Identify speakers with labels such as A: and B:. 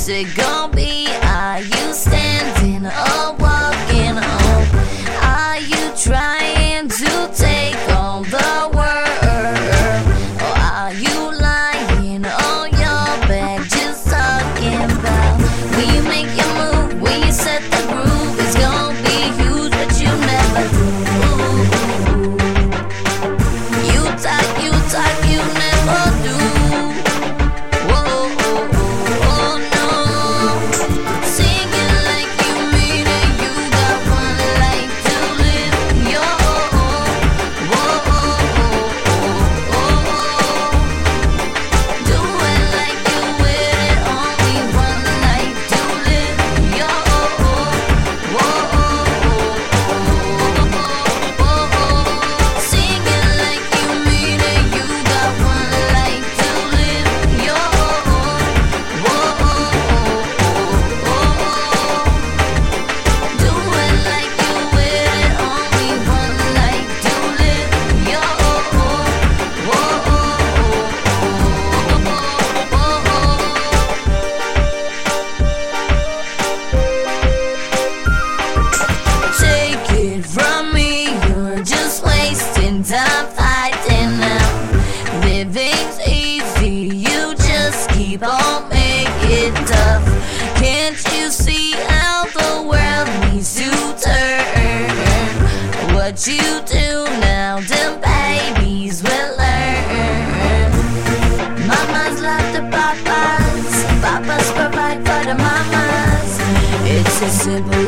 A: What's it gonna be? Are you standing or walking home? Are you trying to take on the world? Or are you lying on your back just talking about? When you make your move, when you set the groove, it's gonna be huge, but you never do. You talk, you never do. Time fighting now. Living's easy, you just keep on making it tough. Can't you see how the world needs to turn? What you do now, them babies will learn. Mamas love the papas, papas provide for the mamas. It's as simple